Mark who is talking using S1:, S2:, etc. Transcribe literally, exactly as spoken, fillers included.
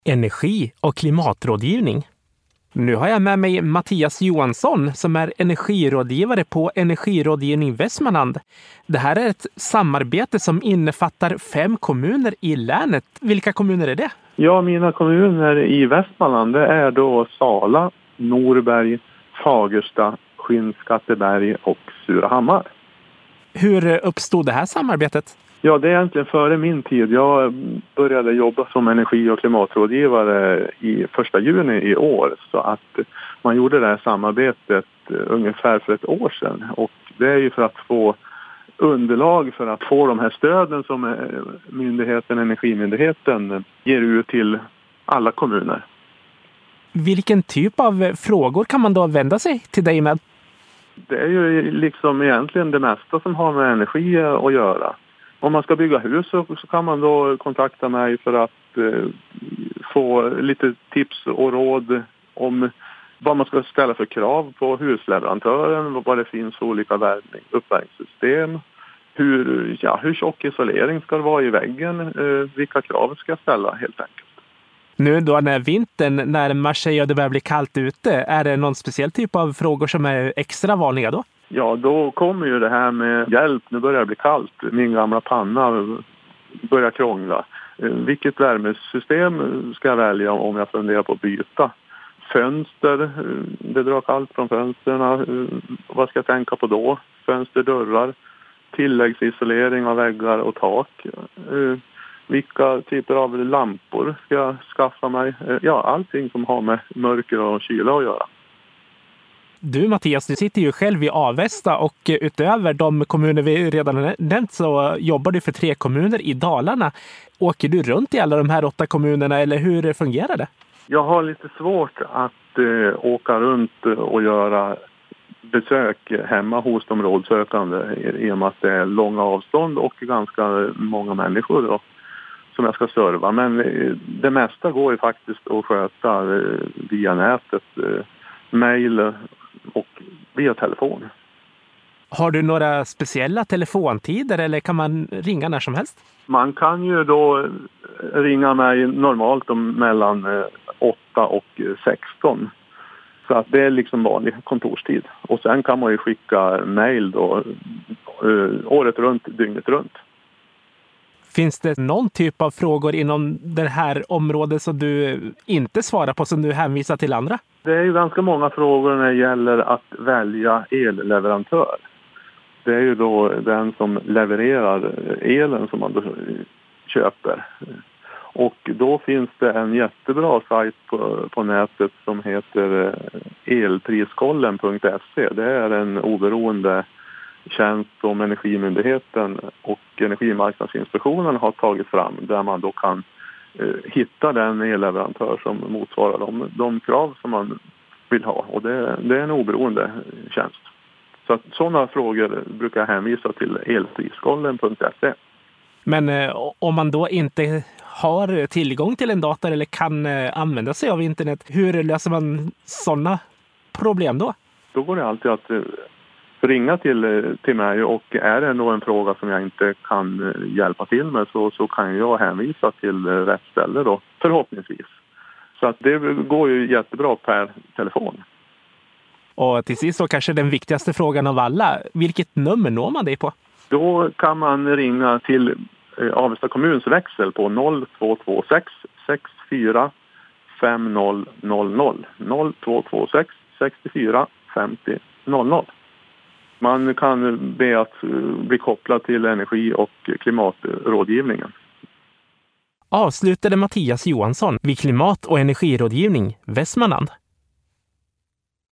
S1: energi- och klimatrådgivning. Nu har jag med mig Mattias Johansson som är energirådgivare på Energirådgivning Västmanland. Det här är ett samarbete som innefattar fem kommuner i länet. Vilka kommuner är det?
S2: Ja, mina kommuner i Västmanland det är då Sala, Norberg, Fagersta, Skinnskatteberg och Surahammar.
S1: Hur uppstod det här samarbetet?
S2: Ja, det är egentligen före min tid. Jag började jobba som energi- och klimatrådgivare i första juni i år. Så att man gjorde det här samarbetet ungefär för ett år sedan. Och det är ju för att få underlag för att få de här stöden som myndigheten, Energimyndigheten ger ut till alla kommuner.
S1: Vilken typ av frågor kan man då vända sig till dig med?
S2: Det är ju liksom egentligen det mesta som har med energi att göra. Om man ska bygga hus så, så kan man då kontakta mig för att eh, få lite tips och råd om vad man ska ställa för krav på husleverantören, vad det finns för olika värmning, uppvärmningssystem, hur, ja, hur tjock isolering ska det vara i väggen, eh, vilka krav ska jag ställa helt enkelt.
S1: Nu då när vintern närmar sig och det börjar bli kallt ute, är det någon speciell typ av frågor som är extra vanliga då?
S2: Ja, då kommer ju det här med hjälp. Nu börjar det bli kallt. Min gamla panna börjar krångla. Vilket värmesystem ska jag välja om jag funderar på att byta? Fönster, det drar kallt från fönsterna. Vad ska jag tänka på då? Fönster, dörrar, tilläggsisolering av väggar och tak. Vilka typer av lampor ska jag skaffa mig? Ja, allting som har med mörker och kyla att göra.
S1: Du Mattias, du sitter ju själv i Avesta och utöver de kommuner vi redan har nämnt så jobbar du för tre kommuner i Dalarna. Åker du runt i alla de här åtta kommunerna eller hur fungerar det?
S2: Jag har lite svårt att eh, åka runt och göra besök hemma hos de rådsökande i och med att det är långa avstånd och ganska många människor då, som jag ska serva. Men eh, det mesta går ju faktiskt att sköta eh, via nätet, eh, mejl och via telefon.
S1: Har du några speciella telefontider eller kan man ringa när som helst?
S2: Man kan ju då ringa mig normalt om mellan åtta och sexton. Så att det är liksom vanlig kontorstid. Och sen kan man ju skicka mejl då året runt, dygnet runt.
S1: Finns det någon typ av frågor inom det här området som du inte svarar på som du hänvisar till andra?
S2: Det är ju ganska många frågor när det gäller att välja elleverantör. Det är ju då den som levererar elen som man då köper. Och då finns det en jättebra sajt på, på nätet som heter elpriskollen punkt se. Det är en oberoende tjänst som Energimyndigheten och Energimarknadsinspektionen har tagit fram där man då kan eh, hitta den elleverantör som motsvarar de, de krav som man vill ha. Och det, det är en oberoende tjänst. Så att sådana frågor brukar jag hänvisa till elpriskollen punkt se.
S1: Men eh, om man då inte har tillgång till en dator eller kan eh, använda sig av internet, hur löser man sådana problem då?
S2: Då går det alltid att eh, ringa till, till mig och är det nog en fråga som jag inte kan hjälpa till med så, så kan jag hänvisa till rätt ställe då, förhoppningsvis. Så att det går ju jättebra per telefon.
S1: Och till sist så kanske den viktigaste frågan av alla, vilket nummer når man dig på?
S2: Då kan man ringa till Avesta kommuns växel på noll två två sex sex fyra fem noll noll noll. noll två två sex sex fyra fem noll noll. Man kan be att bli kopplad till energi- och klimatrådgivningen.
S1: Avslutade Mattias Johansson vid Klimat- och energirådgivning Västmanland.